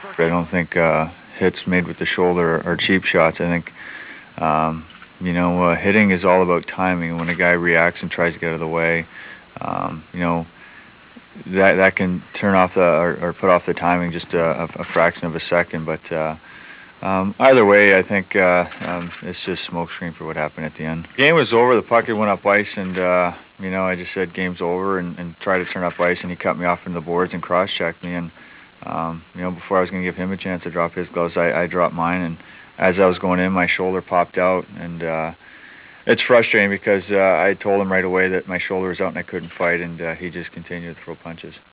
I don't think hits made with the shoulder are cheap shots. I think, hitting is all about timing. When a guy reacts and tries to get out of the way, that can turn off or put off the timing just a fraction of a second. But either way, I think it's just smokescreen for what happened at the end. Game was over. The puck had went up ice, and I just said game's over and tried to turn up ice, and he cut me off into the boards and cross-checked me. And before I was going to give him a chance to drop his gloves, I dropped mine, and as I was going in, my shoulder popped out, and it's frustrating because I told him right away that my shoulder was out and I couldn't fight, and he just continued to throw punches.